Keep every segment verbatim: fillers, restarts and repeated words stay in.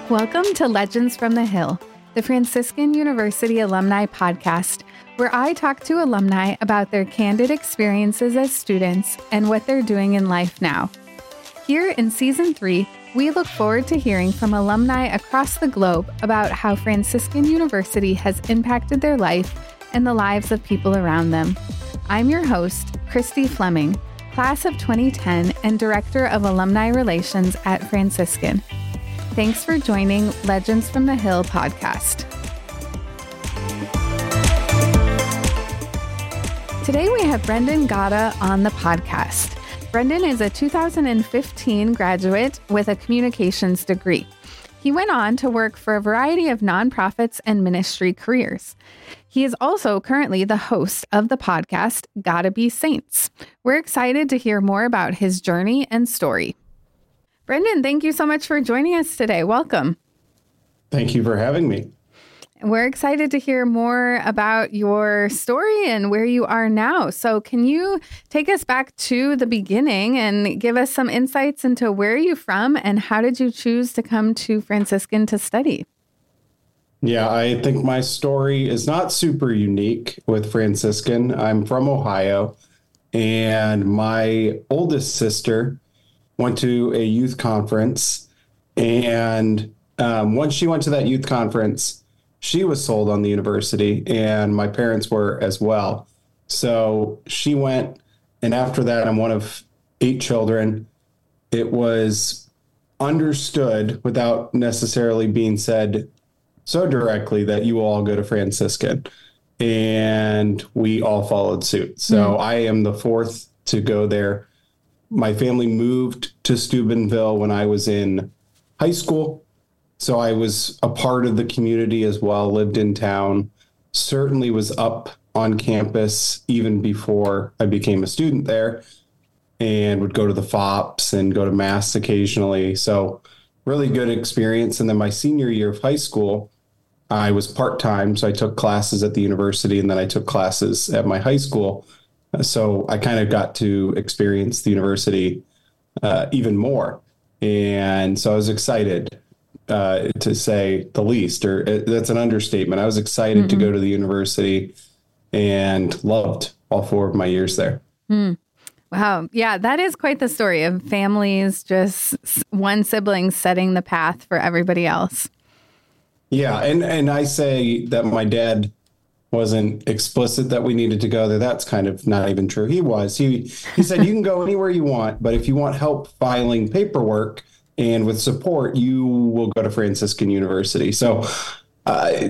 Welcome to Legends from the Hill, the Franciscan University Alumni Podcast, where I talk to alumni about their candid experiences as students and what they're doing in life now. Here in Season three, we look forward to hearing from alumni across the globe about how Franciscan University has impacted their life and the lives of people around them. I'm your host, Christy Fleming, class of twenty ten and Director of Alumni Relations at Franciscan. Thanks for joining Legends from the Hill podcast. Today we have Brendan Gada on the podcast. Brendan is a two thousand fifteen graduate with a communications degree. He went on to work for a variety of nonprofits and ministry careers. He is also currently the host of the podcast, Gotta Be Saints. We're excited to hear more about his journey and story. Brendan, thank you so much for joining us today. Welcome. Thank you for having me. We're excited to hear more about your story and where you are now. So can you take us back to the beginning and give us some insights into where you're from and how did you choose to come to Franciscan to study? Yeah, I think my story is not super unique with Franciscan. I'm from Ohio, and my oldest sister went to a youth conference, and um, once she went to that youth conference, she was sold on the university, and my parents were as well. So she went, and after that, I'm one of eight children. It was understood without necessarily being said so directly that you all go to Franciscan, and we all followed suit. So mm. I am the fourth to go there. My family moved to Steubenville when I was in high school. So I was a part of the community as well, lived in town, certainly was up on campus even before I became a student there, and would go to the F O Ps and go to mass occasionally. So really good experience. And then my senior year of high school, I was part-time. So I took classes at the university and then I took classes at my high school. So I kind of got to experience the university uh, even more. And so I was excited, uh, to say the least, or uh, that's an understatement. I was excited mm-hmm. to go to the university and loved all four of my years there. Mm. Wow. Yeah, that is quite the story of families, just one sibling setting the path for everybody else. Yeah. And, and I say that my dad wasn't explicit that we needed to go there. That's kind of not even true. He was. He he said, you can go anywhere you want, but if you want help filing paperwork and with support, you will go to Franciscan University. So uh,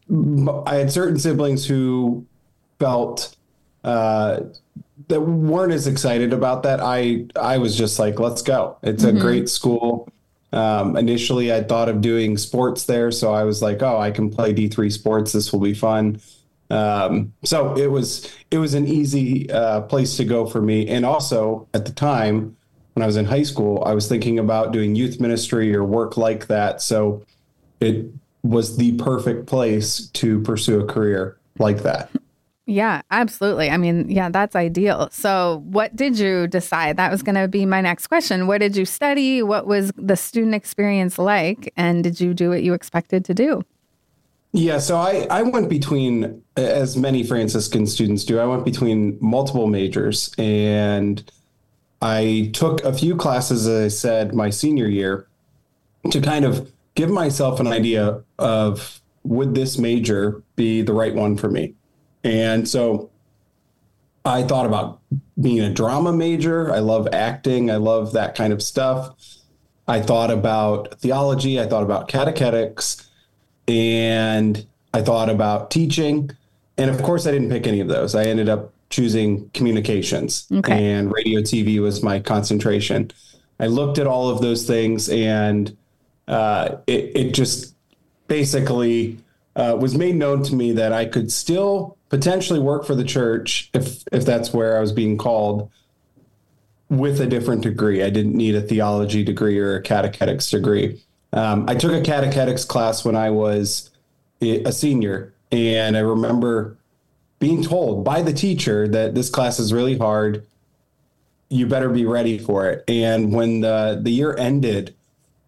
I had certain siblings who felt uh, that weren't as excited about that. I, I was just like, let's go. It's mm-hmm. a great school. Um, initially, I thought of doing sports there. So I was like, oh, I can play D three sports. This will be fun. Um, so it was, it was an easy, uh, place to go for me. And also at the time when I was in high school, I was thinking about doing youth ministry or work like that. So it was the perfect place to pursue a career like that. Yeah, absolutely. I mean, yeah, that's ideal. So what did you decide? That was going to be my next question. What did you study? What was the student experience like? And did you do what you expected to do? Yeah, so I, I went between, as many Franciscan students do, I went between multiple majors, and I took a few classes, as I said, my senior year to kind of give myself an idea of would this major be the right one for me? And so I thought about being a drama major. I love acting. I love that kind of stuff. I thought about theology. I thought about catechetics. And I thought about teaching. And of course, I didn't pick any of those. I ended up choosing communications, okay. and radio T V was my concentration. I looked at all of those things, and uh, it, it just basically uh, was made known to me that I could still potentially work for the church if if that's where I was being called with a different degree. I didn't need a theology degree or a catechetics degree. Um, I took a catechetics class when I was a senior, and I remember being told by the teacher that this class is really hard. You better be ready for it. And when the, the year ended,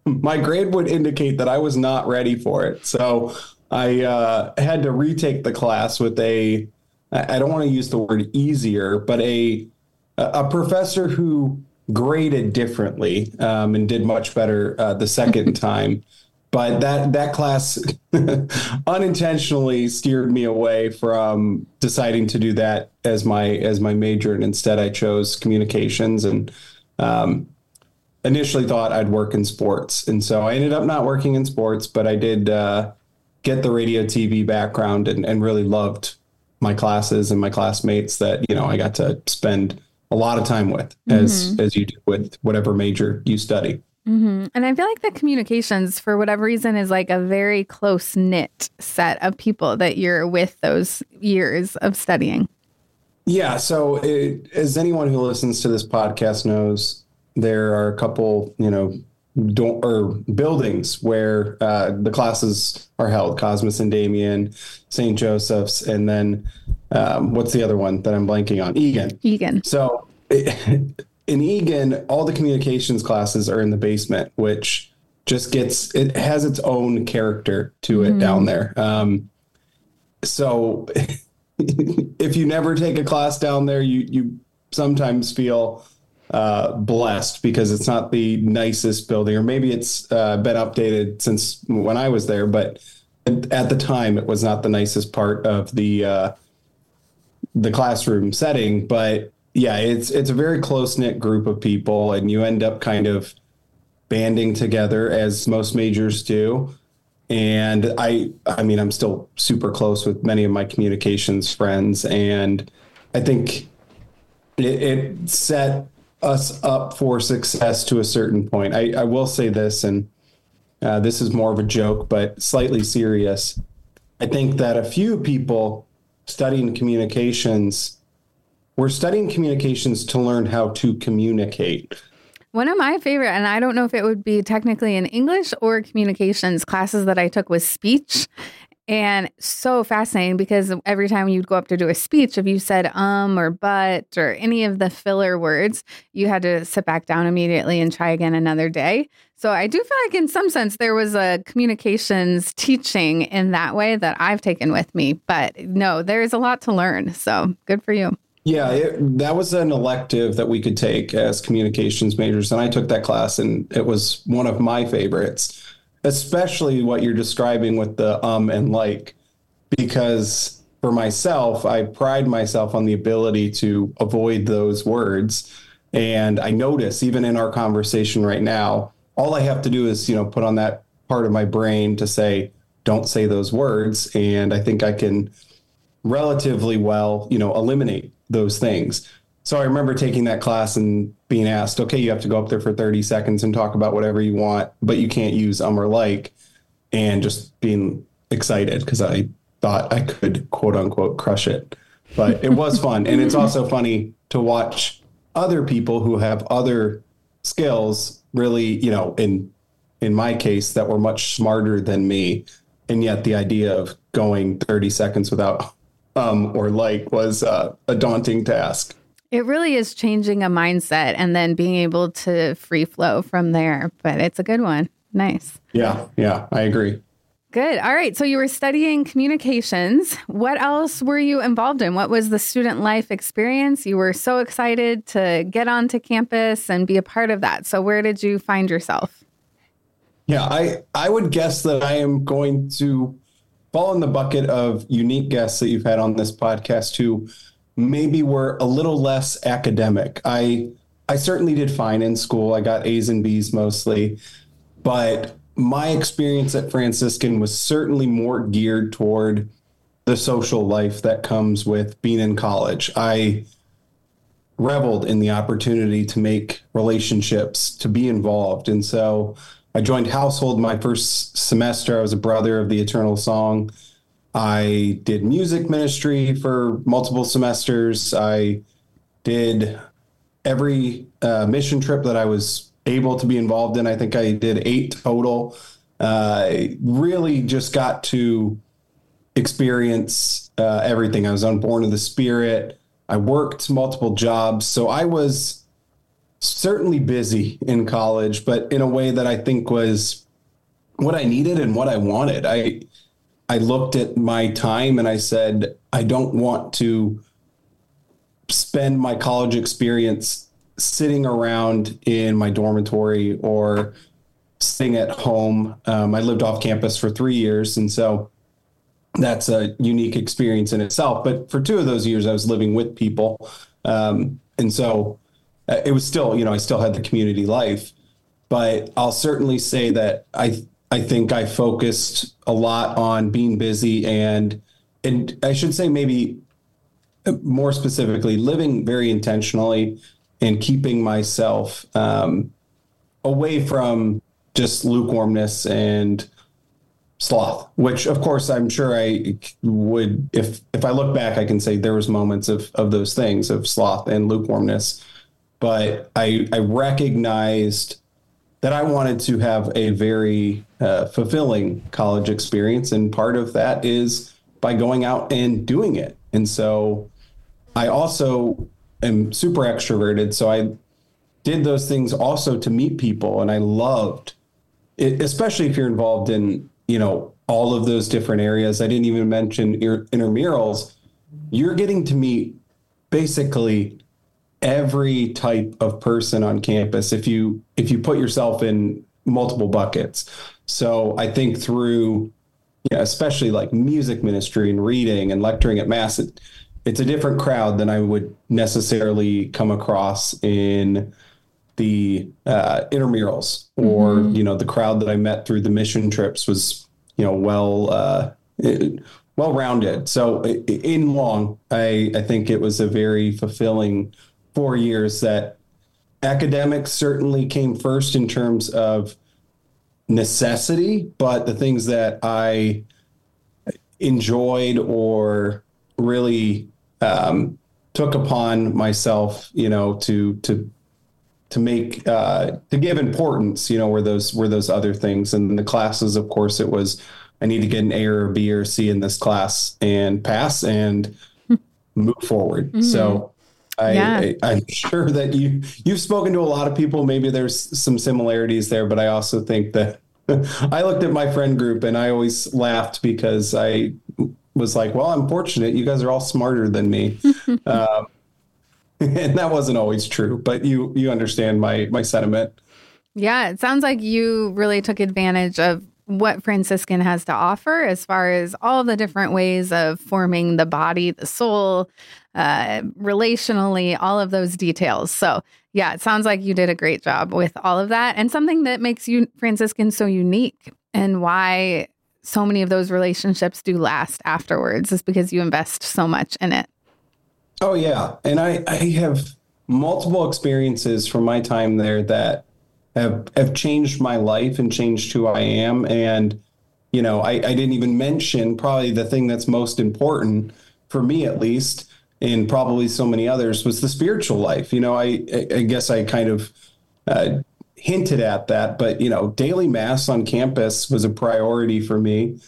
my grade would indicate that I was not ready for it. So I uh, had to retake the class with a, I don't want to use the word easier, but a a professor who graded differently um, and did much better uh, the second time. But that that class unintentionally steered me away from deciding to do that as my as my major, and instead I chose communications, and um, initially thought I'd work in sports, and so I ended up not working in sports, but I did uh, get the radio T V background, and, and really loved my classes and my classmates that, you know, I got to spend a lot of time with, as mm-hmm. as you do with whatever major you study. Mm-hmm. And I feel like the communications, for whatever reason, is like a very close knit set of people that you're with those years of studying. Yeah. So it, as anyone who listens to this podcast knows, there are a couple, you know, don't, or buildings where uh, the classes are held: Cosmos and Damien, Saint Joseph's, and then um, what's the other one that I'm blanking on? Egan. Egan. So it, in Egan, all the communications classes are in the basement, which just gets, it has its own character to it mm-hmm. down there. Um, so if you never take a class down there, you, you sometimes feel uh, blessed because it's not the nicest building, or maybe it's uh, been updated since when I was there, but at the time it was not the nicest part of the, uh, the classroom setting. But yeah, it's it's a very close-knit group of people, and you end up kind of banding together, as most majors do. And I I mean, I'm still super close with many of my communications friends, and I think it, it set us up for success to a certain point. I, I will say this, and uh, this is more of a joke, but slightly serious. I think that a few people studying communications We're studying communications to learn how to communicate. One of my favorite, and I don't know if it would be technically in English or communications, classes that I took was speech. And so fascinating, because every time you'd go up to do a speech, if you said um or but or any of the filler words, you had to sit back down immediately and try again another day. So I do feel like in some sense there was a communications teaching in that way that I've taken with me. But no, there's a lot to learn. So good for you. Yeah, it, that was an elective that we could take as communications majors. And I took that class, and it was one of my favorites, especially what you're describing with the um and like, because for myself, I pride myself on the ability to avoid those words. And I notice even in our conversation right now, all I have to do is, you know, put on that part of my brain to say, don't say those words. And I think I can relatively well, you know, eliminate those things. So I remember taking that class and being asked, okay, you have to go up there for thirty seconds and talk about whatever you want, but you can't use um or like, and just being excited because I thought I could, quote unquote, crush it. But it was fun. And it's also funny to watch other people who have other skills really, you know, in in my case, that were much smarter than me. And yet the idea of going thirty seconds without um or like was uh, a daunting task. It really is changing a mindset and then being able to free flow from there. But it's a good one. Nice. Yeah, yeah, I agree. Good. All right. So you were studying communications. What else were you involved in? What was the student life experience? You were so excited to get onto campus and be a part of that. So where did you find yourself? Yeah, I, I would guess that I am going to fall in the bucket of unique guests that you've had on this podcast who maybe were a little less academic. I I certainly did fine in school. I got A's and B's mostly, but my experience at Franciscan was certainly more geared toward the social life that comes with being in college. I reveled in the opportunity to make relationships, to be involved. And so I joined Household my first semester. I was a brother of the Eternal Song. I did music ministry for multiple semesters. I did every uh, mission trip that I was able to be involved in. I think I did eight total. Uh, really just got to experience uh, everything. I was on Born of the Spirit. I worked multiple jobs. So I was certainly busy in college, but in a way that I think was what I needed and what I wanted. I I looked at my time and I said, I don't want to spend my college experience sitting around in my dormitory or sitting at home. Um, I lived off campus for three years, and so that's a unique experience in itself. But for two of those years, I was living with people. Um, and so uh, it was still, you know, I still had the community life, but I'll certainly say that I, I think I focused a lot on being busy and, and I should say maybe more specifically, living very intentionally and keeping myself um, away from just lukewarmness and sloth, which of course I'm sure I would, if if I look back, I can say there was moments of of those things, of sloth and lukewarmness, but I I recognized that I wanted to have a very uh, fulfilling college experience, and part of that is by going out and doing it. And so I also am super extroverted, so I did those things also to meet people, and I loved it, especially if you're involved in, you know, all of those different areas. I didn't even mention intramurals. You're getting to meet basically every type of person on campus if you if you put yourself in multiple buckets. So I think through, you know, especially like music ministry and reading and lecturing at Mass, it, it's a different crowd than I would necessarily come across in the uh, intramurals, or, mm-hmm. you know, the crowd that I met through the mission trips was, you know, well, uh, well-rounded. So in long, I, I think it was a very fulfilling four years that academics certainly came first in terms of necessity, but the things that I enjoyed or really um, took upon myself, you know, to, to, to make, uh, to give importance, you know, were those, were those other things. And the classes, of course, it was, I need to get an A or a B or C in this class and pass and move forward. Mm-hmm. So I, yeah. I, I'm sure that you, you've spoken to a lot of people. Maybe there's some similarities there, but I also think that I looked at my friend group and I always laughed because I was like, well, I'm fortunate. You guys are all smarter than me. um, and that wasn't always true, but you, you understand my, my sentiment. Yeah. It sounds like you really took advantage of what Franciscan has to offer as far as all the different ways of forming the body, the soul, uh, relationally, all of those details. So yeah, it sounds like you did a great job with all of that. And something that makes you Franciscan so unique and why so many of those relationships do last afterwards is because you invest so much in it. Oh yeah. And I, I have multiple experiences from my time there that have, have changed my life and changed who I am. And, you know, I, I didn't even mention probably the thing that's most important for me, at least, and probably so many others, was the spiritual life. You know, I, I guess I kind of uh, hinted at that, but, you know, daily Mass on campus was a priority for me.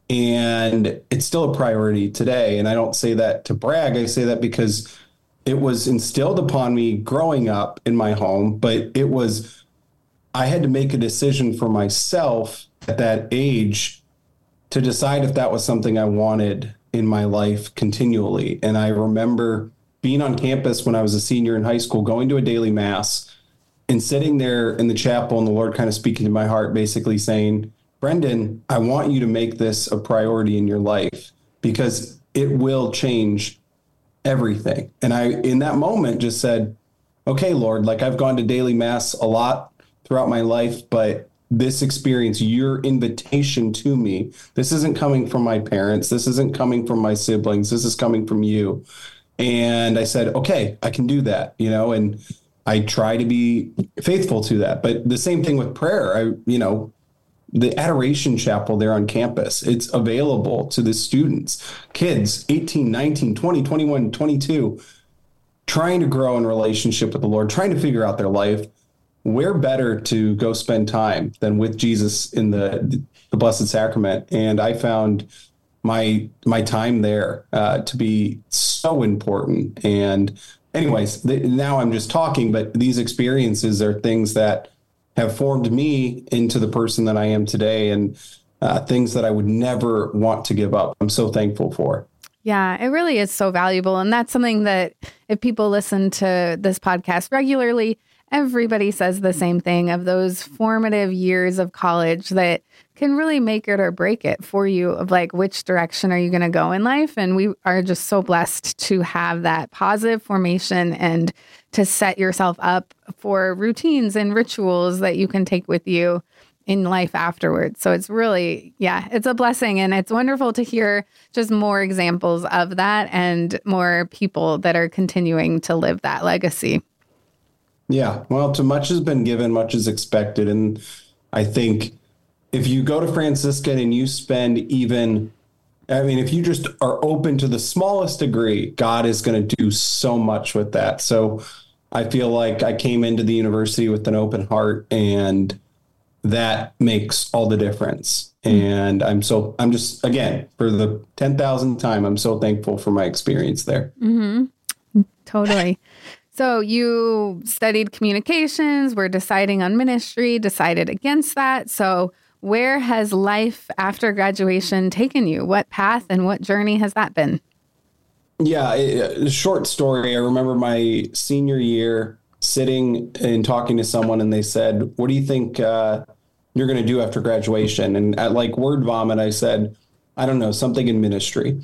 And it's still a priority today. And I don't say that to brag. I say that because it was instilled upon me growing up in my home, but it was, I had to make a decision for myself at that age to decide if that was something I wanted in my life continually. And I remember being on campus when I was a senior in high school, going to a daily Mass and sitting there in the chapel and the Lord kind of speaking to my heart, basically saying, Brendan, I want you to make this a priority in your life because it will change everything. And I, in that moment, just said, okay, Lord, like I've gone to daily Mass a lot throughout my life, but this experience, your invitation to me, this isn't coming from my parents. This isn't coming from my siblings. This is coming from you. And I said, okay, I can do that, you know, and I try to be faithful to that. But the same thing with prayer. I, you know, the Adoration Chapel there on campus, it's available to the students, kids, eighteen, nineteen, twenty, twenty-one, twenty-two, trying to grow in relationship with the Lord, trying to figure out their life. Where better to go spend time than with Jesus in the, the Blessed Sacrament? And I found my my time there uh, to be so important. And anyways, th- now I'm just talking, but these experiences are things that have formed me into the person that I am today, and uh, things that I would never want to give up. I'm so thankful for. Yeah, it really is so valuable. And that's something that if people listen to this podcast regularly, everybody says the same thing of those formative years of college that can really make it or break it for you, of like, which direction are you going to go in life? And we are just so blessed to have that positive formation and to set yourself up for routines and rituals that you can take with you in life afterwards. So it's really, yeah, it's a blessing. And it's wonderful to hear just more examples of that and more people that are continuing to live that legacy. Yeah, well, too much has been given, much is expected. And I think if you go to Franciscan and you spend even, I mean, if you just are open to the smallest degree, God is going to do so much with that. So I feel like I came into the university with an open heart, and that makes all the difference. And I'm so, I'm just, again, for the ten thousandth time, I'm so thankful for my experience there. Mm-hmm. Totally. So you studied communications, were deciding on ministry, decided against that. So where has life after graduation taken you? What path and what journey has that been? Yeah, a short story. I remember my senior year sitting and talking to someone, and they said, what do you think uh, you're going to do after graduation? And at like word vomit, I said, I don't know, something in ministry.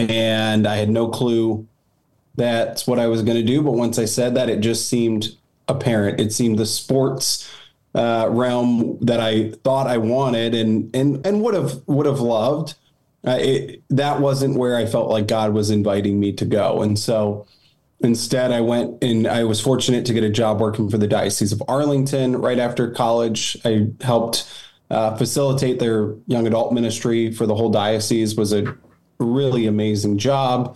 And I had no clue that's what I was going to do. But once I said that, it just seemed apparent. It seemed the sports uh, realm that I thought I wanted and and and would have would have loved. Uh, it, that wasn't where I felt like God was inviting me to go. And so instead, I went and I was fortunate to get a job working for the Diocese of Arlington right after college. I helped uh, facilitate their young adult ministry for the whole diocese. Was a really amazing job.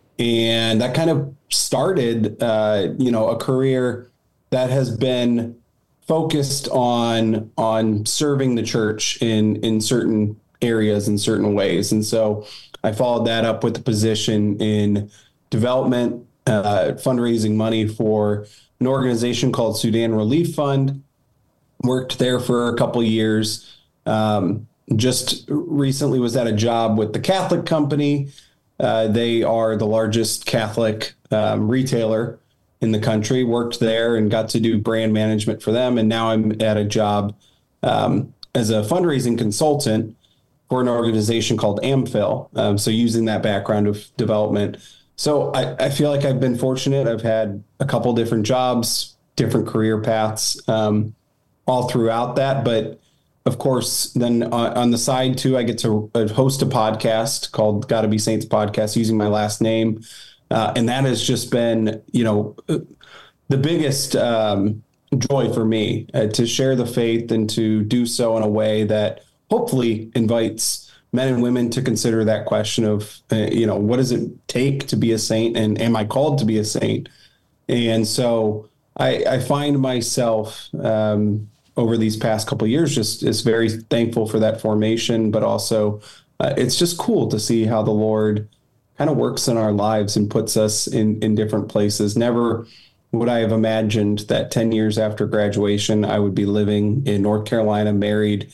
And that kind of started, uh, you know, a career that has been focused on on serving the church in in certain areas in certain ways. And so I followed that up with a position in development, uh, fundraising money for an organization called Sudan Relief Fund. Worked there for a couple of years. Um, just recently was at a job with the Catholic Company. Uh, they are the largest Catholic um, retailer in the country. Worked there and got to do brand management for them. And now I'm at a job um, as a fundraising consultant for an organization called AmFil. Um, so using that background of development. So I, I feel like I've been fortunate. I've had a couple different jobs, different career paths um, all throughout that. But of course, then on, on the side too, I get to host a podcast called Gotta Be Saints Podcast using my last name. Uh, and that has just been, you know, the biggest um, joy for me uh, to share the faith and to do so in a way that hopefully invites men and women to consider that question of, uh, you know, what does it take to be a saint, and am I called to be a saint? And so I, I find myself um, over these past couple of years just is very thankful for that formation, but also uh, it's just cool to see how the Lord kind of works in our lives and puts us in, in different places. Never would I have imagined that ten years after graduation, I would be living in North Carolina, married,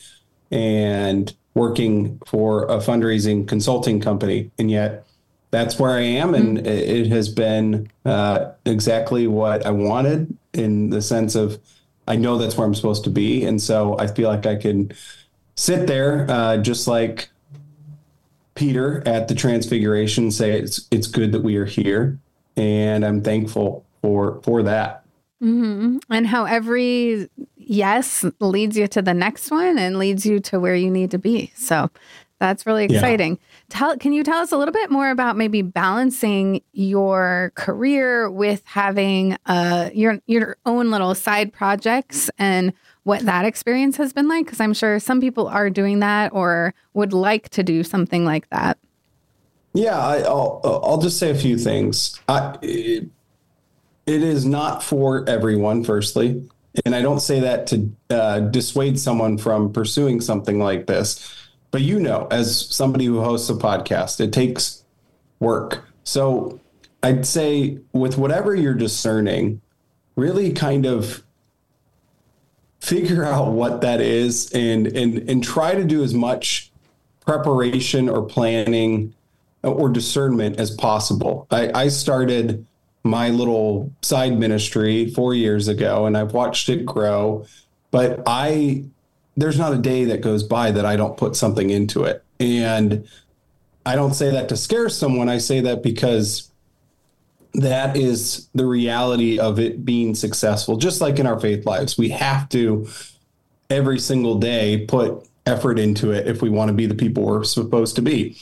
and working for a fundraising consulting company. And yet that's where I am. And mm-hmm. it has been uh, exactly what I wanted, in the sense of, I know that's where I'm supposed to be. And so I feel like I can sit there uh, just like Peter at the Transfiguration, say it's, it's good that we are here. And I'm thankful for, for that. Mm-hmm. And how every yes leads you to the next one and leads you to where you need to be. So that's really exciting. Yeah. Tell, can you tell us a little bit more about maybe balancing your career with having uh, your your own little side projects and what that experience has been like? Because I'm sure some people are doing that or would like to do something like that. Yeah, I, I'll I'll just say a few things. I, it, it is not for everyone, firstly. And I don't say that to uh, dissuade someone from pursuing something like this. But, you know, as somebody who hosts a podcast, it takes work. So I'd say with whatever you're discerning, really kind of figure out what that is and and and try to do as much preparation or planning or discernment as possible. I, I started my little side ministry four years ago, and I've watched it grow, but I there's not a day that goes by that I don't put something into it. And I don't say that to scare someone. I say that because that is the reality of it being successful. Just like in our faith lives, we have to every single day put effort into it if we want to be the people we're supposed to be.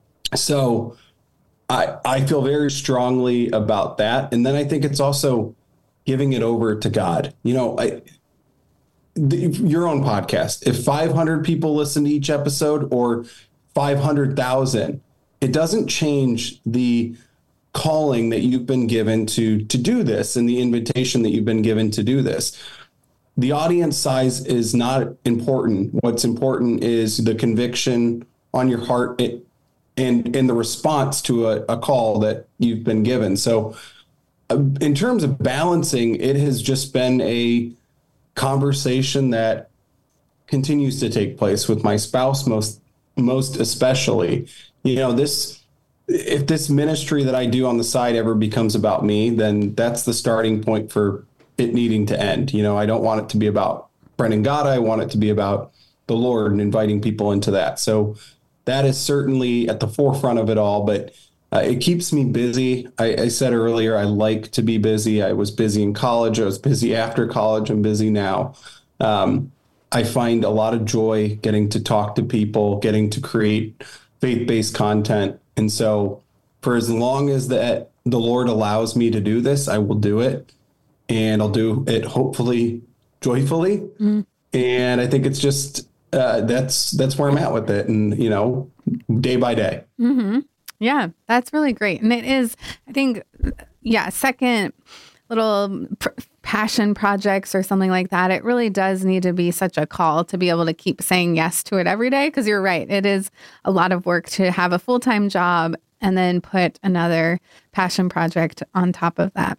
So I I feel very strongly about that. And then I think it's also giving it over to God. You know, I, the, your own podcast, if five hundred people listen to each episode or five hundred thousand, it doesn't change the calling that you've been given to to do this and the invitation that you've been given to do this. The audience size is not important. What's important is the conviction on your heart and, and the response to a, a call that you've been given. So uh, in terms of balancing, it has just been a conversation that continues to take place with my spouse, most, most especially. You know, this, if this ministry that I do on the side ever becomes about me, then that's the starting point for it needing to end. You know, I don't want it to be about Brennan Gata. I want it to be about the Lord and inviting people into that. So that is certainly at the forefront of it all, but uh, it keeps me busy. I, I said earlier, I like to be busy. I was busy in college. I was busy after college. I'm busy now. Um, I find a lot of joy getting to talk to people, getting to create faith-based content. And so for as long as that the Lord allows me to do this, I will do it. And I'll do it hopefully joyfully. Mm. And I think it's just, uh, that's, that's where I'm at with it. And, you know, day by day. Mm-hmm. Yeah, that's really great. And it is, I think, yeah, second little pr- passion projects or something like that. It really does need to be such a call to be able to keep saying yes to it every day. Cause you're right. It is a lot of work to have a full-time job and then put another passion project on top of that.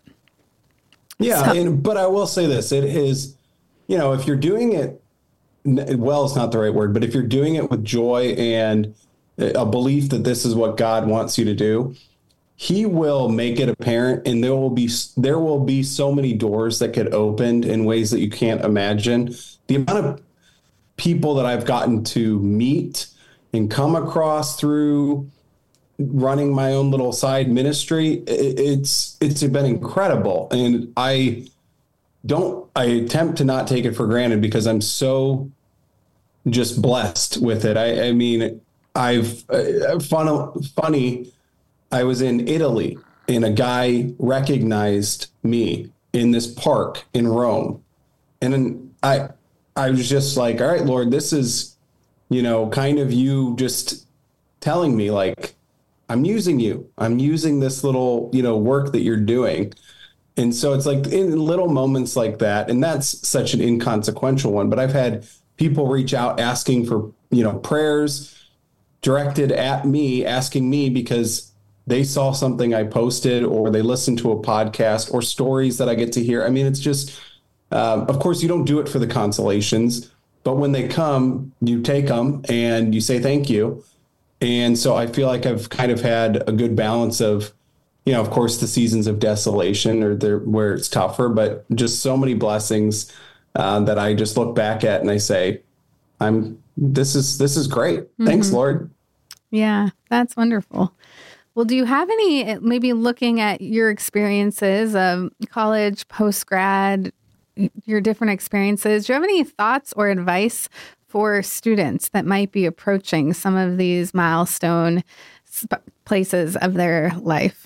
Yeah, so. and, but I will say this, it is, you know, if you're doing it, well, it's not the right word, but if you're doing it with joy and a belief that this is what God wants you to do, he will make it apparent, and there will be, there will be so many doors that get opened in ways that you can't imagine. The amount of people that I've gotten to meet and come across through running my own little side ministry, it's it's been incredible. And I don't, I attempt to not take it for granted because I'm so just blessed with it. I, I mean, I've, uh, fun, funny, I was in Italy and a guy recognized me in this park in Rome. And then I, I was just like, all right, Lord, this is, you know, kind of you just telling me like, I'm using you. I'm using this little, you know, work that you're doing. And so it's like in little moments like that. And that's such an inconsequential one. But I've had people reach out asking for, you know, prayers directed at me, asking me because they saw something I posted or they listened to a podcast or stories that I get to hear. I mean, it's just, uh, of course, you don't do it for the consolations, but when they come, you take them and you say thank you. And so I feel like I've kind of had a good balance of, you know, of course, the seasons of desolation or there where it's tougher, but just so many blessings uh, that I just look back at and I say, I'm this is this is great. Mm-hmm. Thanks, Lord. Yeah, that's wonderful. Well, do you have any, maybe looking at your experiences of college, post-grad, your different experiences, do you have any thoughts or advice for students that might be approaching some of these milestone sp- places of their life?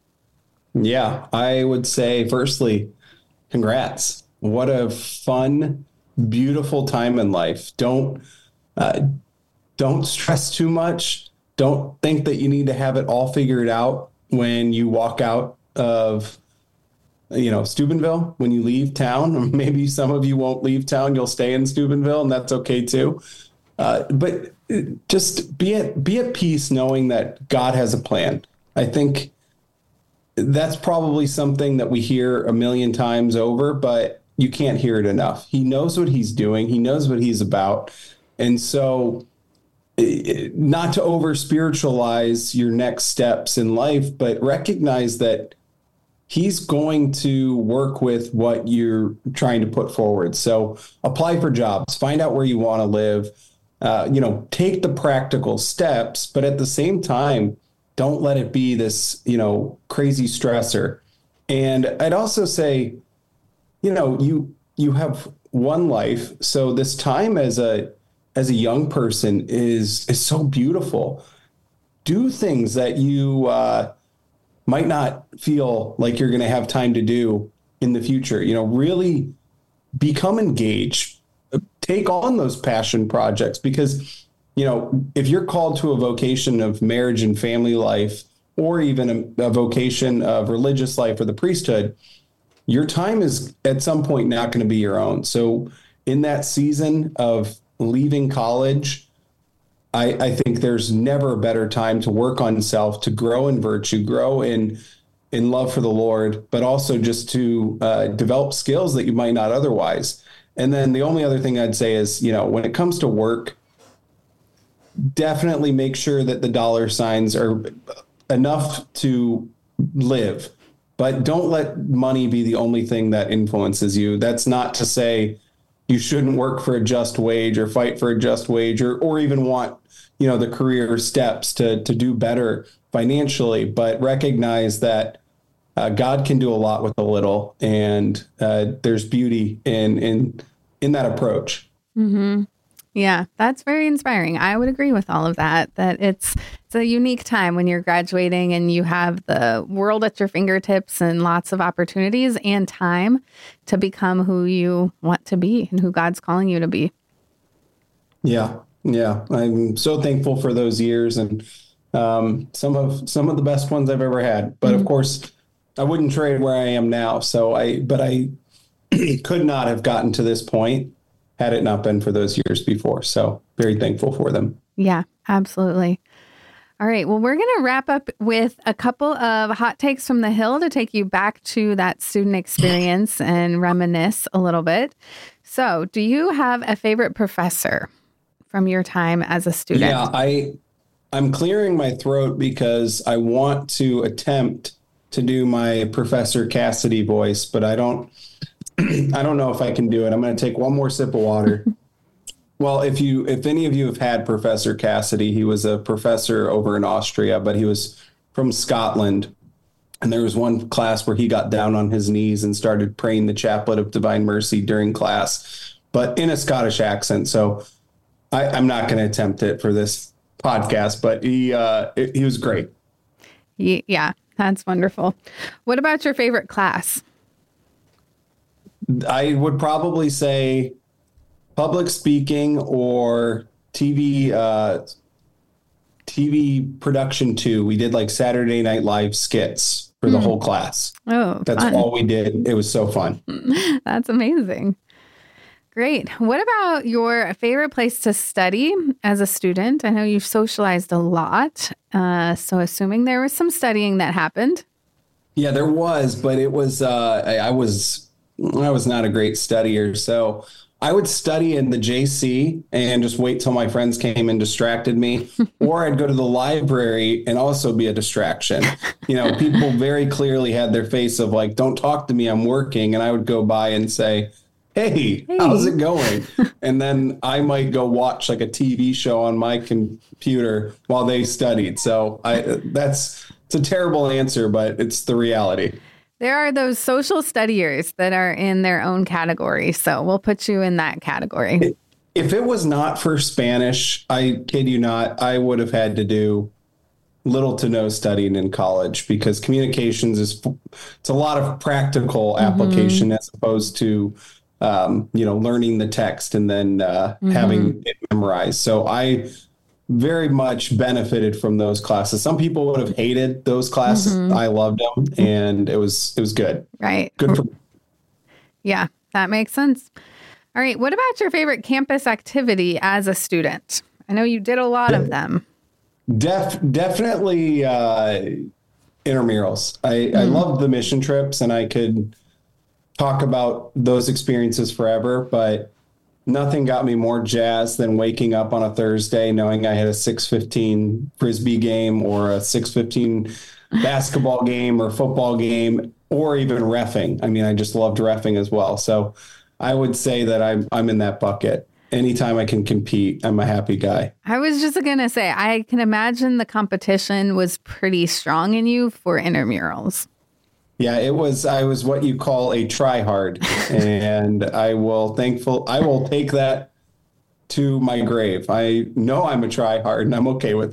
Yeah, I would say, firstly, congrats. What a fun, beautiful time in life. Don't uh, don't stress too much. Don't think that you need to have it all figured out when you walk out of, you know, Steubenville, when you leave town. Maybe some of you won't leave town. You'll stay in Steubenville, and that's okay too. Uh, but just be at, be at peace knowing that God has a plan. I think that's probably something that we hear a million times over, but you can't hear it enough. He knows what he's doing. He knows what he's about. And so not to over spiritualize your next steps in life, but recognize that he's going to work with what you're trying to put forward. So apply for jobs, find out where you want to live, uh, you know, take the practical steps, but at the same time, don't let it be this, you know, crazy stressor. And I'd also say, you know, you, you have one life. So this time as a, as a young person is, is so beautiful. Do things that you, uh, might not feel like you're going to have time to do in the future. You know, really become engaged, take on those passion projects, because, you know, if you're called to a vocation of marriage and family life, or even a, a vocation of religious life or the priesthood, your time is at some point not going to be your own. So in that season of leaving college, I, I think there's never a better time to work on self, to grow in virtue, grow in in love for the Lord, but also just to uh, develop skills that you might not otherwise. And then the only other thing I'd say is, you know, when it comes to work, definitely make sure that the dollar signs are enough to live, but don't let money be the only thing that influences you. That's not to say you shouldn't work for a just wage or fight for a just wage, or, or even want, you know, the career steps to, to do better financially, but recognize that uh, God can do a lot with a little, and uh, there's beauty in, in, in that approach. Mm-hmm. Yeah, that's very inspiring. I would agree with all of that, that it's it's a unique time when you're graduating and you have the world at your fingertips and lots of opportunities and time to become who you want to be and who God's calling you to be. Yeah, yeah. I'm so thankful for those years, and um, some of some of the best ones I've ever had. But mm-hmm. of course, I wouldn't trade where I am now. So I, but I could not have gotten to this point had it not been for those years before. So very thankful for them. Yeah, absolutely. All right. Well, we're going to wrap up with a couple of hot takes from the Hill to take you back to that student experience and reminisce a little bit. So do you have a favorite professor from your time as a student? Yeah, I, I'm clearing my throat because I want to attempt to do my Professor Cassidy voice, but I don't, I don't know if I can do it. I'm going to take one more sip of water. Well, if you, if any of you have had Professor Cassidy, he was a professor over in Austria, but he was from Scotland. And there was one class where he got down on his knees and started praying the Chaplet of Divine Mercy during class, but in a Scottish accent. So I, I'm not going to attempt it for this podcast, but he, uh, it, he was great. Yeah, that's wonderful. What about your favorite class? I would probably say public speaking or T V, uh, T V production two. We did like Saturday Night Live skits for mm. the whole class. Oh, that's fun. all we did. It was so fun. That's amazing. Great. What about your favorite place to study as a student? I know you've socialized a lot. Uh, so assuming there was some studying that happened. Yeah, there was, but it was, uh, I, I was, I was not a great studier. So I would study in the J C and just wait till my friends came and distracted me, or I'd go to the library and also be a distraction. You know, people very clearly had their face of like, don't talk to me, I'm working. And I would go by and say, hey, hey. how's it going? And then I might go watch like a T V show on my computer while they studied. So I, that's, it's a terrible answer, but it's the reality. There are those social studiers that are in their own category. So we'll put you in that category. If it was not for Spanish, I kid you not, I would have had to do little to no studying in college, because communications is, it's a lot of practical application mm-hmm. as opposed to, um, you know, learning the text and then uh, mm-hmm. having it memorized. So I very much benefited from those classes. Some people would have hated those classes. Mm-hmm. I loved them, and it was it was good. Right. Good for me. Yeah, that makes sense. All right. What about your favorite campus activity as a student? I know you did a lot of them. Def, definitely uh, intramurals. I, mm. I loved the mission trips, and I could talk about those experiences forever, but nothing got me more jazzed than waking up on a Thursday knowing I had a six fifteen Frisbee game or a six fifteen basketball game or football game, or even reffing. I mean, I just loved reffing as well. So I would say that I'm, I'm in that bucket. Anytime I can compete, I'm a happy guy. I was just going to say, I can imagine the competition was pretty strong in you for intramurals. Yeah, it was, I was what you call a try hard, and I will thankful, I will take that to my grave. I know I'm a try hard and I'm okay with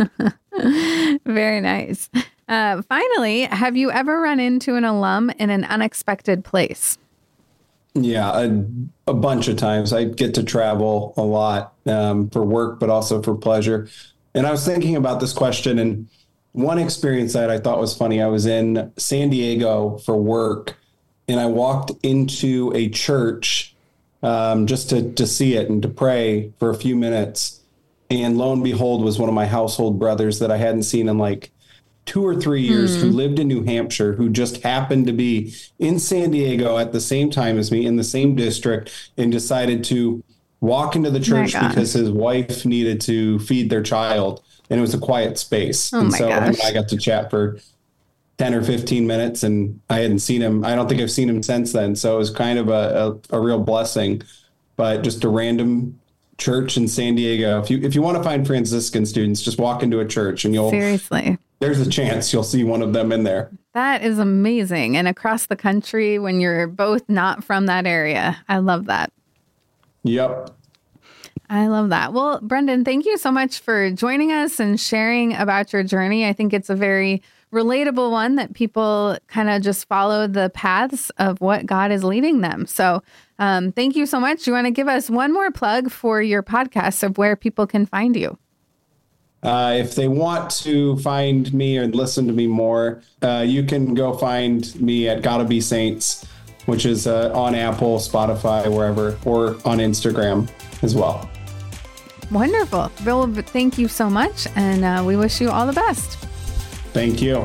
it. Very nice. Uh, finally, have you ever run into an alum in an unexpected place? Yeah, a, a bunch of times. I get to travel a lot um, for work, but also for pleasure. And I was thinking about this question, and one experience that I thought was funny, I was in San Diego for work, and I walked into a church um, just to, to see it and to pray for a few minutes. And lo and behold, was one of my household brothers that I hadn't seen in like two or three years, mm. who lived in New Hampshire, who just happened to be in San Diego at the same time as me in the same district, and decided to walk into the church oh because his wife needed to feed their child, and it was a quiet space. Oh and my so gosh. I got to chat for ten or fifteen minutes, and I hadn't seen him. I don't think I've seen him since then. So it was kind of a, a, a real blessing, but just a random church in San Diego. If you, if you want to find Franciscan students, just walk into a church and you'll seriously, there's a chance you'll see one of them in there. That is amazing. And across the country when you're both not from that area. I love that. Yep. I love that. Well, Brendan, thank you so much for joining us and sharing about your journey. I think it's a very relatable one that people kind of just follow the paths of what God is leading them. So um, thank you so much. You want to give us one more plug for your podcast of where people can find you? Uh, if they want to find me and listen to me more, uh, you can go find me at Gotta Be Saints, which is uh, on Apple, Spotify, wherever, or on Instagram as well. Wonderful. Bill, thank you so much. And uh, we wish you all the best. Thank you.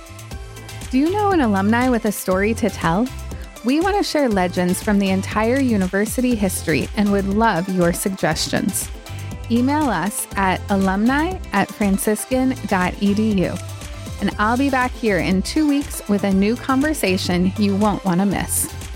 Do you know an alumni with a story to tell? We want to share legends from the entire university history and would love your suggestions. Email us at alumni at franciscan dot e d u. And I'll be back here in two weeks with a new conversation you won't want to miss.